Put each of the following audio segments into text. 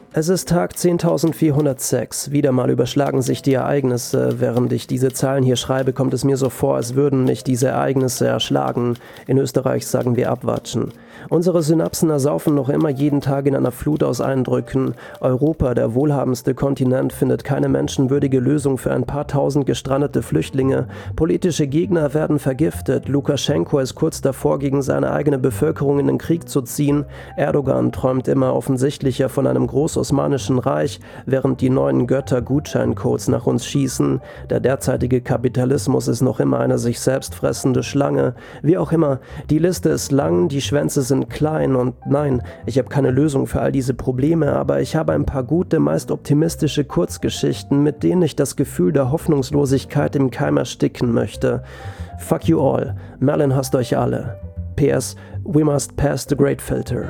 Es ist Tag 10.406. Wieder mal überschlagen sich die Ereignisse. Während ich diese Zahlen hier schreibe, kommt es mir so vor, als würden mich diese Ereignisse erschlagen. In Österreich sagen wir abwatschen. Unsere Synapsen ersaufen noch immer jeden Tag in einer Flut aus Eindrücken. Europa, der wohlhabendste Kontinent, findet keine menschenwürdige Lösung für ein paar tausend gestrandete Flüchtlinge. Politische Gegner werden vergiftet. Lukaschenko ist kurz davor, gegen seine eigene Bevölkerung in den Krieg zu ziehen. Erdogan träumt immer offensichtlicher von einem Großosmanischen Reich, während die neuen Götter Gutscheincodes nach uns schießen. Der derzeitige Kapitalismus ist noch immer eine sich selbst fressende Schlange. Wie auch immer, die Liste ist lang, die Schwänze sind klein und nein, ich habe keine Lösung für all diese Probleme, aber ich habe ein paar gute, meist optimistische Kurzgeschichten, mit denen ich das Gefühl der Hoffnungslosigkeit im Keim ersticken möchte. Fuck you all. Merlin hasst euch alle. PS, we must pass the Great Filter.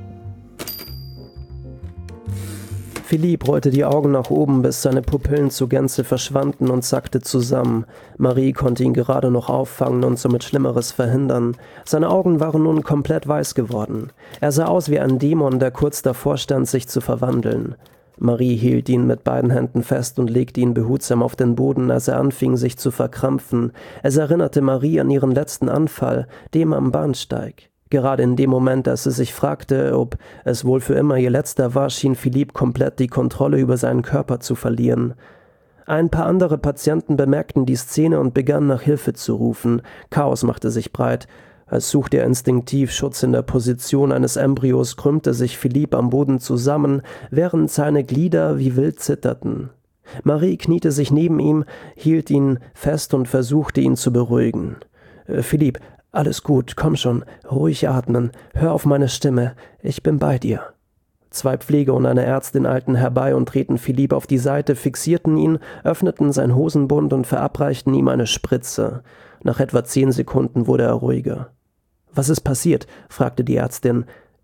Philippe rollte die Augen nach oben, bis seine Pupillen zur Gänze verschwanden und sackte zusammen. Marie konnte ihn gerade noch auffangen und somit Schlimmeres verhindern. Seine Augen waren nun komplett weiß geworden. Er sah aus wie ein Dämon, der kurz davor stand, sich zu verwandeln. Marie hielt ihn mit beiden Händen fest und legte ihn behutsam auf den Boden, als er anfing, sich zu verkrampfen. Es erinnerte Marie an ihren letzten Anfall, dem am Bahnsteig. Gerade in dem Moment, als sie sich fragte, ob es wohl für immer ihr letzter war, schien Philippe komplett die Kontrolle über seinen Körper zu verlieren. Ein paar andere Patienten bemerkten die Szene und begannen nach Hilfe zu rufen. Chaos machte sich breit. Als suchte er instinktiv Schutz in der Position eines Embryos, krümmte sich Philippe am Boden zusammen, während seine Glieder wie wild zitterten. Marie kniete sich neben ihm, hielt ihn fest und versuchte, ihn zu beruhigen. »Philippe, alles gut, komm schon, ruhig atmen, hör auf meine Stimme, ich bin bei dir.« 2 Pfleger und eine Ärztin eilten herbei und drehten Philippe auf die Seite, fixierten ihn, öffneten sein Hosenbund und verabreichten ihm eine Spritze. Nach etwa 10 Sekunden wurde er ruhiger. »Was ist passiert?« fragte die Ärztin.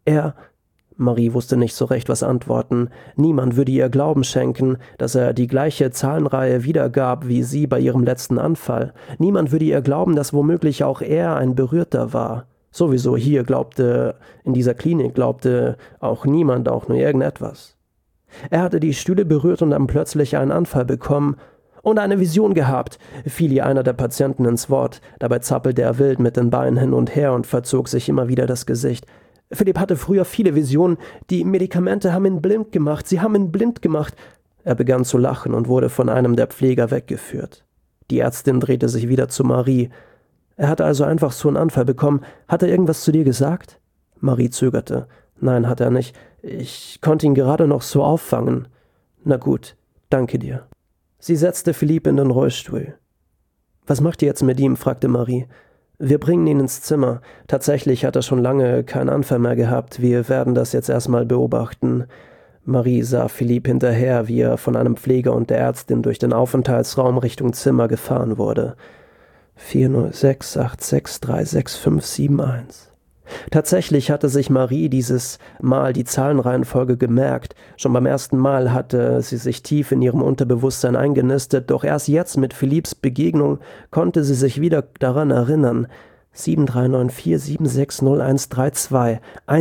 Marie wusste nicht so recht, was antworten. Niemand würde ihr Glauben schenken, dass er die gleiche Zahlenreihe wiedergab wie sie bei ihrem letzten Anfall. Niemand würde ihr glauben, dass womöglich auch er ein Berührter war. Sowieso in dieser Klinik glaubte auch niemand auch nur irgendetwas. Er hatte die Stühle berührt und dann plötzlich einen Anfall bekommen. »Und eine Vision gehabt«, fiel ihr einer der Patienten ins Wort. Dabei zappelte er wild mit den Beinen hin und her und verzog sich immer wieder das Gesicht. Philippe hatte früher viele Visionen. Die Medikamente haben ihn blind gemacht. Sie haben ihn blind gemacht. Er begann zu lachen und wurde von einem der Pfleger weggeführt. Die Ärztin drehte sich wieder zu Marie. Er hatte also einfach so einen Anfall bekommen. Hat er irgendwas zu dir gesagt? Marie zögerte. Nein, hat er nicht. Ich konnte ihn gerade noch so auffangen. Na gut, danke dir. Sie setzte Philippe in den Rollstuhl. Was macht ihr jetzt mit ihm? Fragte Marie. Wir bringen ihn ins Zimmer. Tatsächlich hat er schon lange keinen Anfall mehr gehabt. Wir werden das jetzt erstmal beobachten. Marie sah Philippe hinterher, wie er von einem Pfleger und der Ärztin durch den Aufenthaltsraum Richtung Zimmer gefahren wurde. 40686366571. Tatsächlich hatte sich Marie dieses Mal die Zahlenreihenfolge gemerkt. Schon beim ersten Mal hatte sie sich tief in ihrem Unterbewusstsein eingenistet, doch erst jetzt mit Philippes Begegnung konnte sie sich wieder daran erinnern. 7394760132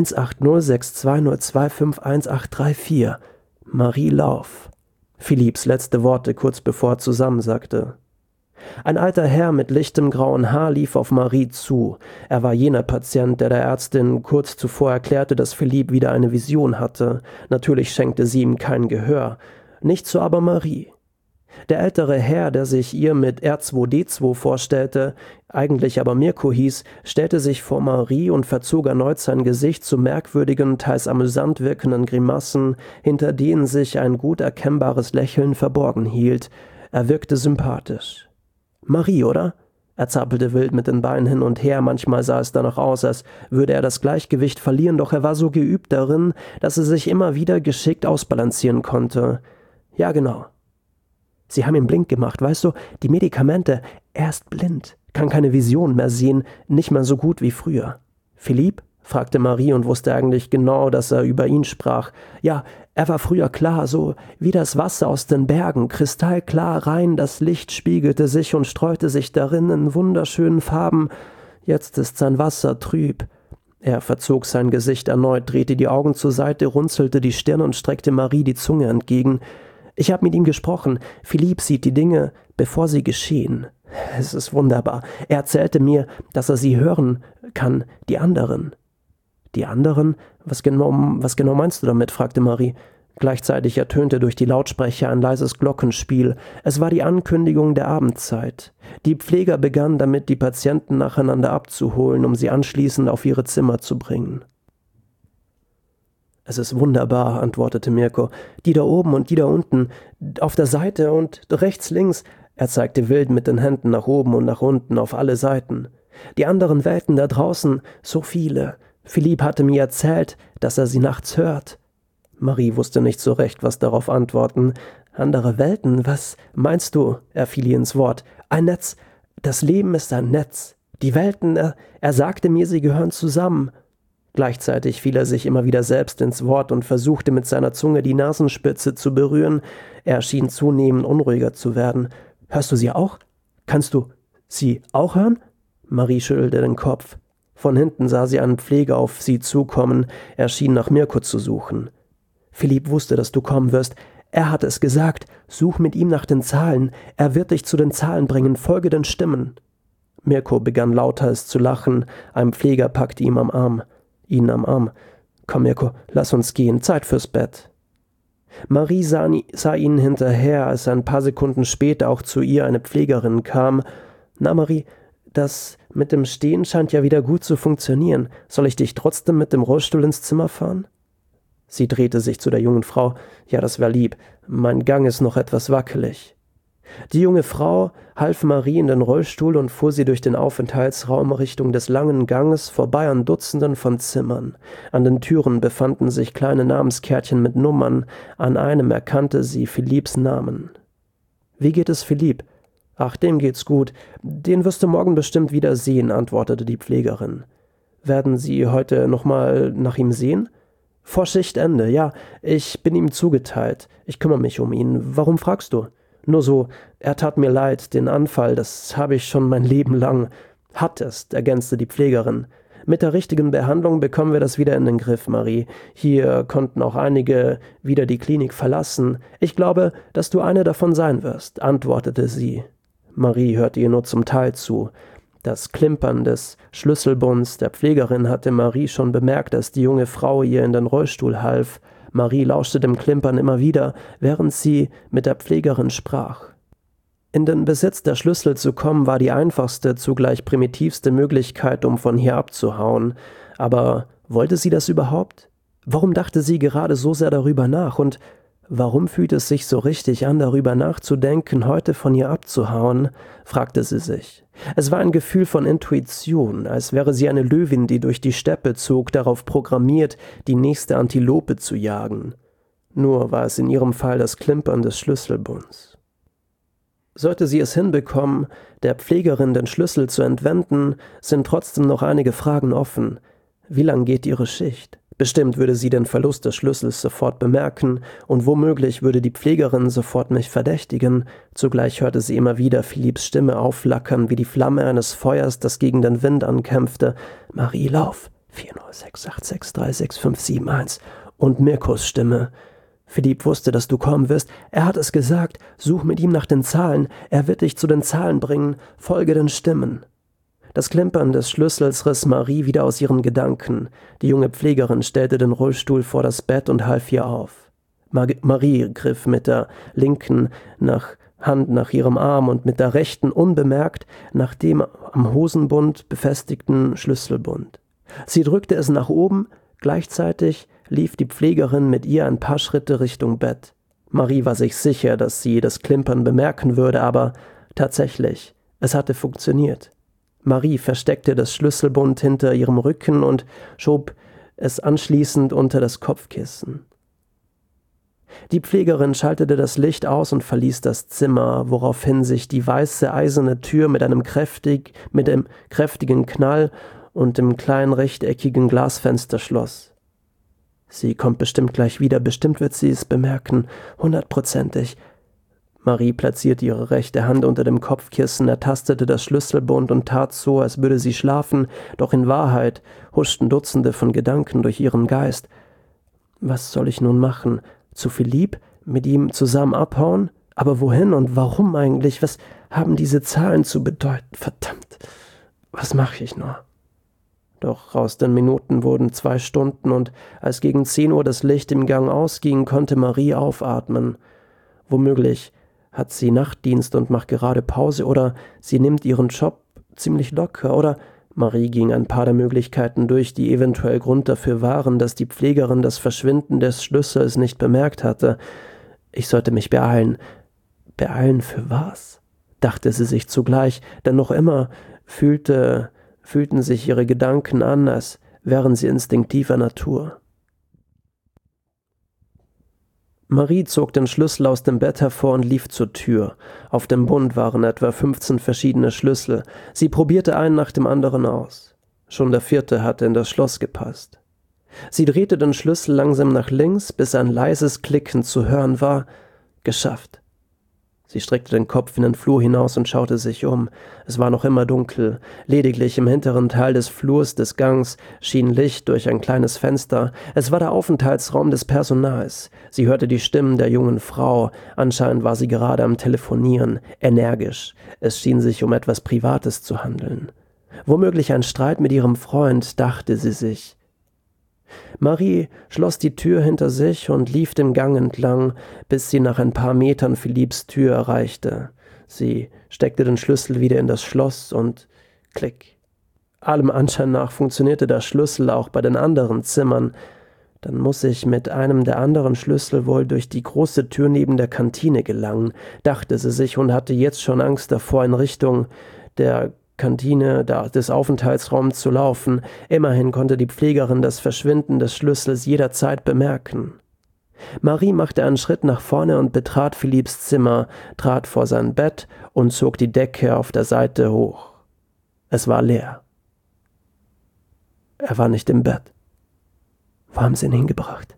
1806202551834. Marie Lauf. Philippes letzte Worte kurz bevor er zusammensackte. Ein alter Herr mit lichtem grauen Haar lief auf Marie zu. Er war jener Patient, der Ärztin kurz zuvor erklärte, dass Philippe wieder eine Vision hatte. Natürlich schenkte sie ihm kein Gehör. Nicht so aber Marie. Der ältere Herr, der sich ihr mit R2D2 vorstellte, eigentlich aber Mirko hieß, stellte sich vor Marie und verzog erneut sein Gesicht zu merkwürdigen, teils amüsant wirkenden Grimassen, hinter denen sich ein gut erkennbares Lächeln verborgen hielt. Er wirkte sympathisch. »Marie, oder?« Er zappelte wild mit den Beinen hin und her, manchmal sah es danach aus, als würde er das Gleichgewicht verlieren, doch er war so geübt darin, dass er sich immer wieder geschickt ausbalancieren konnte. »Ja, genau.« »Sie haben ihn blind gemacht, weißt du, die Medikamente, er ist blind, kann keine Vision mehr sehen, nicht mehr so gut wie früher.« »Philippe?« fragte Marie und wusste eigentlich genau, dass er über ihn sprach. »Ja, er war früher klar, so wie das Wasser aus den Bergen, kristallklar rein, das Licht spiegelte sich und streute sich darin in wunderschönen Farben. Jetzt ist sein Wasser trüb. Er verzog sein Gesicht erneut, drehte die Augen zur Seite, runzelte die Stirn und streckte Marie die Zunge entgegen. »Ich habe mit ihm gesprochen. Philippe sieht die Dinge, bevor sie geschehen. Es ist wunderbar. Er erzählte mir, dass er sie hören kann, die anderen.« »Die anderen? Was genau meinst du damit?« fragte Marie. Gleichzeitig ertönte durch die Lautsprecher ein leises Glockenspiel. Es war die Ankündigung der Abendzeit. Die Pfleger begannen damit, die Patienten nacheinander abzuholen, um sie anschließend auf ihre Zimmer zu bringen. »Es ist wunderbar«, antwortete Mirko. »Die da oben und die da unten, auf der Seite und rechts, links.« Er zeigte wild mit den Händen nach oben und nach unten, auf alle Seiten. »Die anderen Welten da draußen, so viele. Philippe hatte mir erzählt, dass er sie nachts hört.« Marie wusste nicht so recht, was darauf antworten. »Andere Welten? Was meinst du?« Er fiel ihr ins Wort. »Ein Netz. Das Leben ist ein Netz. Die Welten, er sagte mir, sie gehören zusammen.« Gleichzeitig fiel er sich immer wieder selbst ins Wort und versuchte mit seiner Zunge die Nasenspitze zu berühren. Er schien zunehmend unruhiger zu werden. »Hörst du sie auch? Kannst du sie auch hören?« Marie schüttelte den Kopf. Von hinten sah sie einen Pfleger auf sie zukommen. Er schien nach Mirko zu suchen. »Philippe wusste, dass du kommen wirst. Er hat es gesagt. Such mit ihm nach den Zahlen. Er wird dich zu den Zahlen bringen. Folge den Stimmen.« Mirko begann lauthals zu lachen. Ein Pfleger packte ihn am Arm. »Komm, Mirko, lass uns gehen. Zeit fürs Bett.« Marie sah ihnen hinterher, als ein paar Sekunden später auch zu ihr eine Pflegerin kam. »Na, Marie, das mit dem Stehen scheint ja wieder gut zu funktionieren. Soll ich dich trotzdem mit dem Rollstuhl ins Zimmer fahren?« Sie drehte sich zu der jungen Frau. »Ja, das wär lieb. Mein Gang ist noch etwas wackelig.« Die junge Frau half Marie in den Rollstuhl und fuhr sie durch den Aufenthaltsraum Richtung des langen Ganges vorbei an Dutzenden von Zimmern. An den Türen befanden sich kleine Namenskärtchen mit Nummern. An einem erkannte sie Philippes Namen. »Wie geht es Philippe?« »Ach, dem geht's gut. Den wirst du morgen bestimmt wieder sehen«, antwortete die Pflegerin. »Werden Sie heute nochmal nach ihm sehen?« »Vor Schichtende, ja. Ich bin ihm zugeteilt. Ich kümmere mich um ihn. Warum fragst du?« »Nur so, er tat mir leid, den Anfall, das habe ich schon mein Leben lang.« »Hattest«, ergänzte die Pflegerin. »Mit der richtigen Behandlung bekommen wir das wieder in den Griff, Marie. Hier konnten auch einige wieder die Klinik verlassen. Ich glaube, dass du eine davon sein wirst«, antwortete sie. Marie hörte ihr nur zum Teil zu. Das Klimpern des Schlüsselbunds der Pflegerin hatte Marie schon bemerkt, als die junge Frau ihr in den Rollstuhl half. Marie lauschte dem Klimpern immer wieder, während sie mit der Pflegerin sprach. In den Besitz der Schlüssel zu kommen, war die einfachste, zugleich primitivste Möglichkeit, um von hier abzuhauen. Aber wollte sie das überhaupt? Warum dachte sie gerade so sehr darüber nach? Und warum fühlt es sich so richtig an, darüber nachzudenken, heute von hier abzuhauen? Fragte sie sich. Es war ein Gefühl von Intuition, als wäre sie eine Löwin, die durch die Steppe zog, darauf programmiert, die nächste Antilope zu jagen. Nur war es in ihrem Fall das Klimpern des Schlüsselbunds. Sollte sie es hinbekommen, der Pflegerin den Schlüssel zu entwenden, sind trotzdem noch einige Fragen offen. Wie lang geht ihre Schicht? Bestimmt würde sie den Verlust des Schlüssels sofort bemerken und womöglich würde die Pflegerin sofort mich verdächtigen. Zugleich hörte sie immer wieder Philippes Stimme aufflackern wie die Flamme eines Feuers, das gegen den Wind ankämpfte. »Marie, lauf! 4068636571« und Mirkos Stimme. »Philippe wusste, dass du kommen wirst. Er hat es gesagt. Such mit ihm nach den Zahlen. Er wird dich zu den Zahlen bringen. Folge den Stimmen.« Das Klimpern des Schlüssels riss Marie wieder aus ihren Gedanken. Die junge Pflegerin stellte den Rollstuhl vor das Bett und half ihr auf. Marie griff mit der linken Hand nach ihrem Arm und mit der rechten unbemerkt nach dem am Hosenbund befestigten Schlüsselbund. Sie drückte es nach oben, gleichzeitig lief die Pflegerin mit ihr ein paar Schritte Richtung Bett. Marie war sich sicher, dass sie das Klimpern bemerken würde, aber tatsächlich, es hatte funktioniert. Marie versteckte das Schlüsselbund hinter ihrem Rücken und schob es anschließend unter das Kopfkissen. Die Pflegerin schaltete das Licht aus und verließ das Zimmer, woraufhin sich die weiße eiserne Tür mit dem kräftigen Knall und dem kleinen rechteckigen Glasfenster schloss. »Sie kommt bestimmt gleich wieder, bestimmt wird sie es bemerken, 100%. Marie platzierte ihre rechte Hand unter dem Kopfkissen, ertastete das Schlüsselbund und tat so, als würde sie schlafen, doch in Wahrheit huschten Dutzende von Gedanken durch ihren Geist. Was soll ich nun machen? Zu Philippe? Mit ihm zusammen abhauen? Aber wohin und warum eigentlich? Was haben diese Zahlen zu bedeuten? Verdammt, was mache ich nur? Doch aus den Minuten wurden 2 Stunden, und als gegen 10 Uhr das Licht im Gang ausging, konnte Marie aufatmen. Womöglich hat sie Nachtdienst und macht gerade Pause, oder sie nimmt ihren Job ziemlich locker, oder Marie ging ein paar der Möglichkeiten durch, die eventuell Grund dafür waren, dass die Pflegerin das Verschwinden des Schlüssels nicht bemerkt hatte. Ich sollte mich beeilen. Beeilen für was? Dachte sie sich zugleich, denn noch immer fühlten sich ihre Gedanken an, als wären sie instinktiver Natur. Marie zog den Schlüssel aus dem Bett hervor und lief zur Tür. Auf dem Bund waren etwa 15 verschiedene Schlüssel. Sie probierte einen nach dem anderen aus. Schon der 4. hatte in das Schloss gepasst. Sie drehte den Schlüssel langsam nach links, bis ein leises Klicken zu hören war. Geschafft. Sie streckte den Kopf in den Flur hinaus und schaute sich um. Es war noch immer dunkel. Lediglich im hinteren Teil des Flurs des Gangs schien Licht durch ein kleines Fenster. Es war der Aufenthaltsraum des Personals. Sie hörte die Stimmen der jungen Frau. Anscheinend war sie gerade am Telefonieren, energisch. Es schien sich um etwas Privates zu handeln. Womöglich ein Streit mit ihrem Freund, dachte sie sich. Marie schloss die Tür hinter sich und lief den Gang entlang, bis sie nach ein paar Metern Philipps Tür erreichte. Sie steckte den Schlüssel wieder in das Schloss und klick. Allem Anschein nach funktionierte der Schlüssel auch bei den anderen Zimmern. Dann muss ich mit einem der anderen Schlüssel wohl durch die große Tür neben der Kantine gelangen, dachte sie sich und hatte jetzt schon Angst davor, in Richtung der Kantine des Aufenthaltsraums zu laufen. Immerhin konnte die Pflegerin das Verschwinden des Schlüssels jederzeit bemerken. Marie machte einen Schritt nach vorne und betrat Philipps Zimmer, trat vor sein Bett und zog die Decke auf der Seite hoch. Es war leer. Er war nicht im Bett. Wo haben sie ihn hingebracht?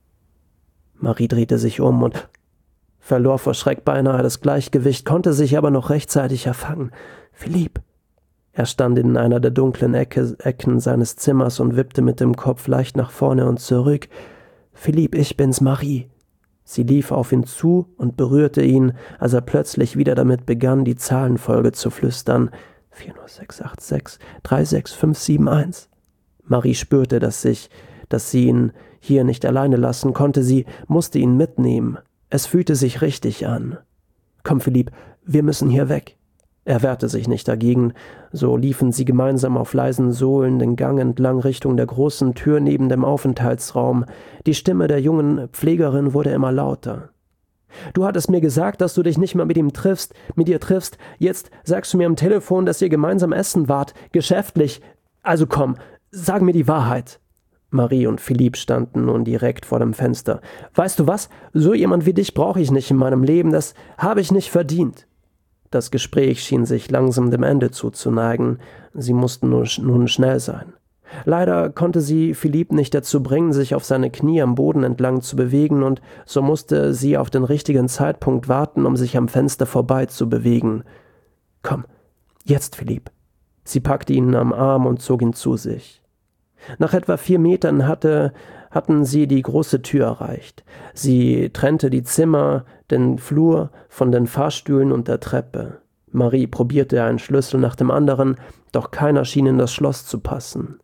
Marie drehte sich um und verlor vor Schreck beinahe das Gleichgewicht, konnte sich aber noch rechtzeitig erfangen. Philippe! Er stand in einer der dunklen Ecken seines Zimmers und wippte mit dem Kopf leicht nach vorne und zurück. »Philippe, ich bin's, Marie.« Sie lief auf ihn zu und berührte ihn, als er plötzlich wieder damit begann, die Zahlenfolge zu flüstern. 40686 36571. Marie spürte, dass sie ihn hier nicht alleine lassen konnte. Sie musste ihn mitnehmen. Es fühlte sich richtig an. »Komm, Philippe, wir müssen hier weg.« Er wehrte sich nicht dagegen, so liefen sie gemeinsam auf leisen Sohlen den Gang entlang Richtung der großen Tür neben dem Aufenthaltsraum. Die Stimme der jungen Pflegerin wurde immer lauter. »Du hattest mir gesagt, dass du dich nicht mehr mit ihr triffst. Jetzt sagst du mir am Telefon, dass ihr gemeinsam essen wart, geschäftlich. Also komm, sag mir die Wahrheit.« Marie und Philippe standen nun direkt vor dem Fenster. »Weißt du was? So jemand wie dich brauche ich nicht in meinem Leben, das habe ich nicht verdient.« Das Gespräch schien sich langsam dem Ende zuzuneigen. Sie mussten nun schnell sein. Leider konnte sie Philippe nicht dazu bringen, sich auf seine Knie am Boden entlang zu bewegen, und so musste sie auf den richtigen Zeitpunkt warten, um sich am Fenster vorbei zu bewegen. »Komm, jetzt, Philippe.« Sie packte ihn am Arm und zog ihn zu sich. Nach etwa 4 Metern hatten sie die große Tür erreicht. Sie trennte die Zimmer, den Flur von den Fahrstühlen und der Treppe. Marie probierte einen Schlüssel nach dem anderen, doch keiner schien in das Schloss zu passen.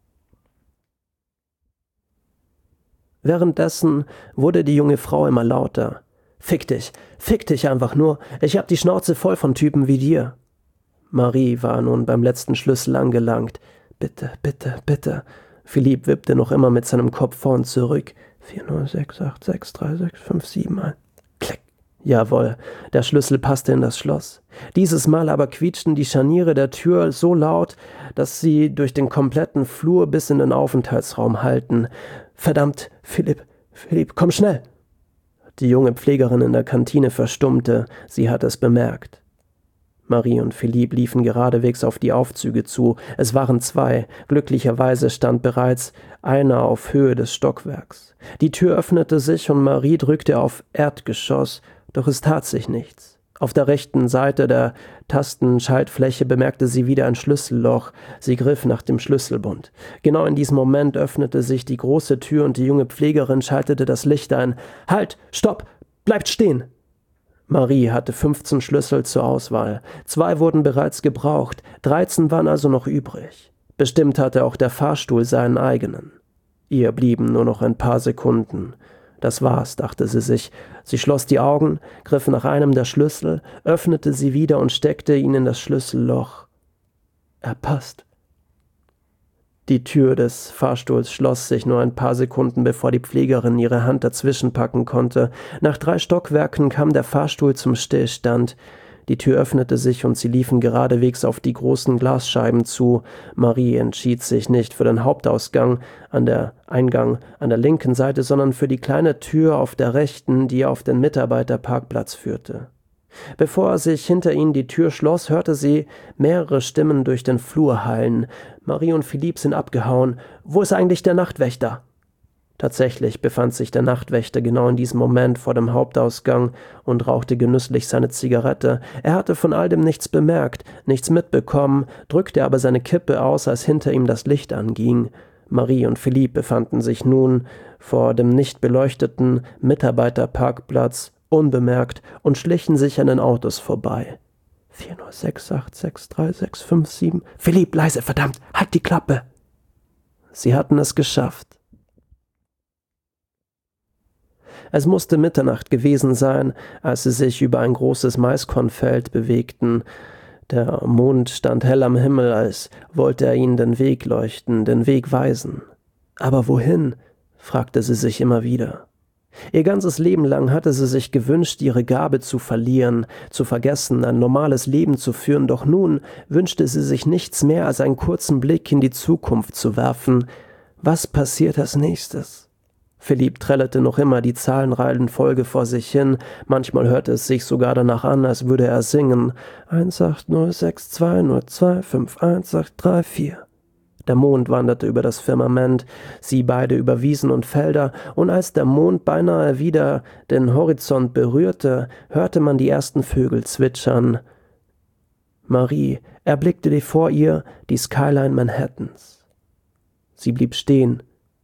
Währenddessen wurde die junge Frau immer lauter. Fick dich einfach nur, ich hab die Schnauze voll von Typen wie dir.« Marie war nun beim letzten Schlüssel angelangt. »Bitte, bitte, bitte.« Philippe wippte noch immer mit seinem Kopf vor und zurück. 406863651. Klick. Jawohl, der Schlüssel passte in das Schloss. Dieses Mal aber quietschten die Scharniere der Tür so laut, dass sie durch den kompletten Flur bis in den Aufenthaltsraum hallten. »Verdammt, Philippe, komm schnell!« Die junge Pflegerin in der Kantine verstummte, sie hatte es bemerkt. Marie und Philippe liefen geradewegs auf die Aufzüge zu. Es waren 2. Glücklicherweise stand bereits einer auf Höhe des Stockwerks. Die Tür öffnete sich und Marie drückte auf Erdgeschoss. Doch es tat sich nichts. Auf der rechten Seite der Tastenschaltfläche bemerkte sie wieder ein Schlüsselloch. Sie griff nach dem Schlüsselbund. Genau in diesem Moment öffnete sich die große Tür und die junge Pflegerin schaltete das Licht ein. »Halt! Stopp! Bleibt stehen!« Marie hatte 15 Schlüssel zur Auswahl. 2 wurden bereits gebraucht, 13 waren also noch übrig. Bestimmt hatte auch der Fahrstuhl seinen eigenen. Ihr blieben nur noch ein paar Sekunden. Das war's, dachte sie sich. Sie schloss die Augen, griff nach einem der Schlüssel, öffnete sie wieder und steckte ihn in das Schlüsselloch. Er passt. Die Tür des Fahrstuhls schloss sich nur ein paar Sekunden, bevor die Pflegerin ihre Hand dazwischen packen konnte. Nach 3 Stockwerken kam der Fahrstuhl zum Stillstand. Die Tür öffnete sich und sie liefen geradewegs auf die großen Glasscheiben zu. Marie entschied sich nicht für den Hauptausgang an der Eingang an der linken Seite, sondern für die kleine Tür auf der rechten, die auf den Mitarbeiterparkplatz führte. Bevor sich hinter ihnen die Tür schloss, hörte sie mehrere Stimmen durch den Flur hallen. Marie und Philippe sind abgehauen. Wo ist eigentlich der Nachtwächter? Tatsächlich befand sich der Nachtwächter genau in diesem Moment vor dem Hauptausgang und rauchte genüsslich seine Zigarette. Er hatte von all dem nichts bemerkt, nichts mitbekommen, drückte aber seine Kippe aus, als hinter ihm das Licht anging. Marie und Philippe befanden sich nun vor dem nicht beleuchteten Mitarbeiterparkplatz, unbemerkt, und schlichen sich an den Autos vorbei. 406863657. Philippe, leise, verdammt, halt die Klappe! Sie hatten es geschafft. Es musste Mitternacht gewesen sein, als sie sich über ein großes Maiskornfeld bewegten. Der Mond stand hell am Himmel, als wollte er ihnen den Weg leuchten, den Weg weisen. Aber wohin? Fragte sie sich immer wieder. Ihr ganzes Leben lang hatte sie sich gewünscht, ihre Gabe zu verlieren, zu vergessen, ein normales Leben zu führen, doch nun wünschte sie sich nichts mehr, als einen kurzen Blick in die Zukunft zu werfen. Was passiert als nächstes? Philippe trällerte noch immer die Zahlenreihenfolge vor sich hin, manchmal hörte es sich sogar danach an, als würde er singen. 1806202518334. Der Mond wanderte über das Firmament, sie beide über Wiesen und Felder, und als der Mond beinahe wieder den Horizont berührte, hörte man die ersten Vögel zwitschern. Marie erblickte vor ihr die Skyline Manhattans. Sie blieb stehen.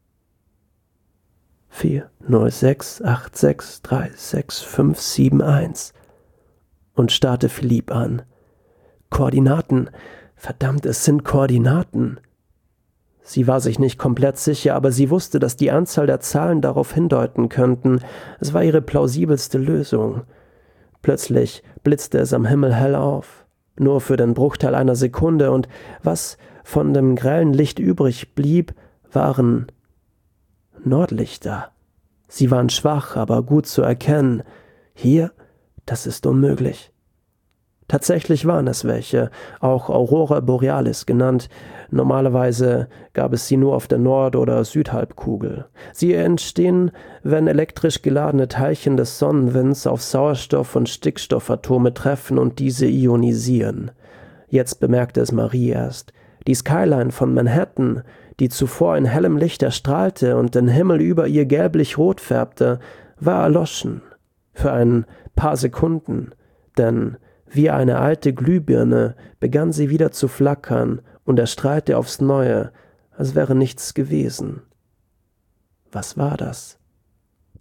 40686366571 und starrte Philippe an. Koordinaten, verdammt, es sind Koordinaten. Sie war sich nicht komplett sicher, aber sie wusste, dass die Anzahl der Zahlen darauf hindeuten könnten. Es war ihre plausibelste Lösung. Plötzlich blitzte es am Himmel hell auf, nur für den Bruchteil einer Sekunde, und was von dem grellen Licht übrig blieb, waren Nordlichter. Sie waren schwach, aber gut zu erkennen. Hier, das ist unmöglich. Tatsächlich waren es welche, auch Aurora Borealis genannt. Normalerweise gab es sie nur auf der Nord- oder Südhalbkugel. Sie entstehen, wenn elektrisch geladene Teilchen des Sonnenwinds auf Sauerstoff- und Stickstoffatome treffen und diese ionisieren. Jetzt bemerkte es Marie erst. Die Skyline von Manhattan, die zuvor in hellem Licht erstrahlte und den Himmel über ihr gelblich-rot färbte, war erloschen. Für ein paar Sekunden, denn wie eine alte Glühbirne begann sie wieder zu flackern und erstrahlte aufs Neue, als wäre nichts gewesen. Was war das?